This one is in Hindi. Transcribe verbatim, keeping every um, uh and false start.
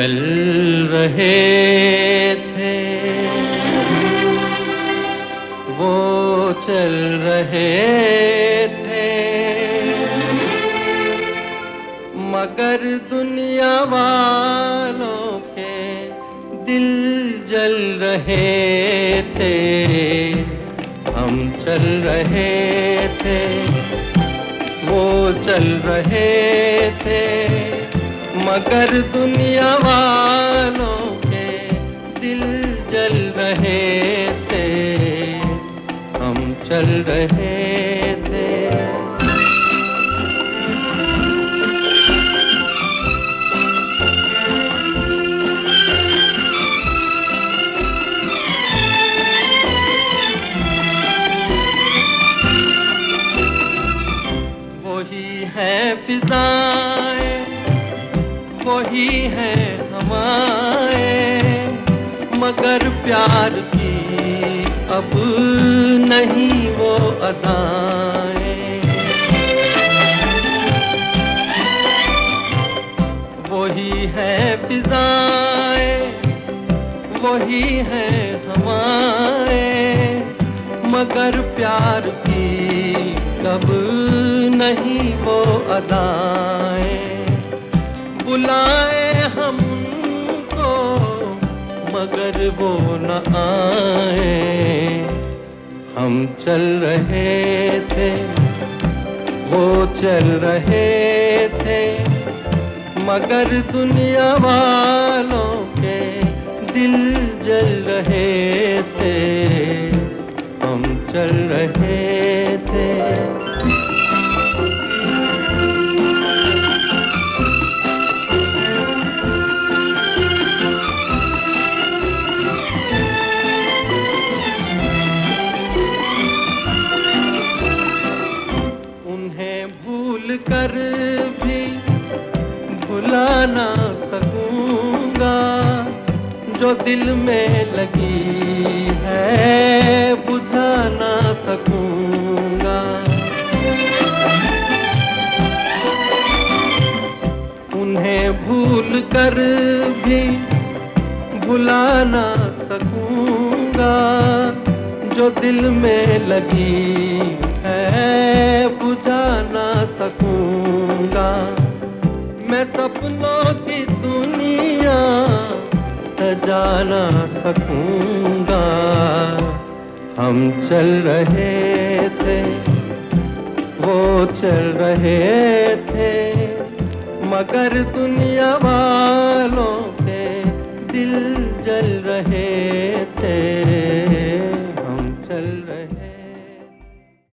चल रहे थे, वो चल रहे थे, मगर दुनिया वालों के दिल जल रहे थे। हम चल रहे थे, वो चल रहे थे, मगर दुनिया वालों के दिल जल रहे थे। हम चल रहे थे। वही है फिजाएं, वही है हवाएं, मगर प्यार की अब नहीं वो अदाएं। वही है फिजाएं, वही है हवाएं, मगर प्यार की कब नहीं वो अदाएं। बुलाए हमको मगर वो न आए। हम चल रहे थे, वो चल रहे थे, मगर दुनिया वालों के दिल जल रहे थे। हम चल रहे थे। कर भी भुला ना सकूंगा, जो दिल में लगी है बुझा ना सकूंगा। उन्हें भूल कर भी भुला ना सकूंगा, जो दिल में लगी है बुझा ना सकूंगा। मैं सपनों की दुनिया सजा ना सकूंगा। हम चल रहे थे, वो चल रहे थे, मगर दुनिया वालों के दिल जल रहे थे।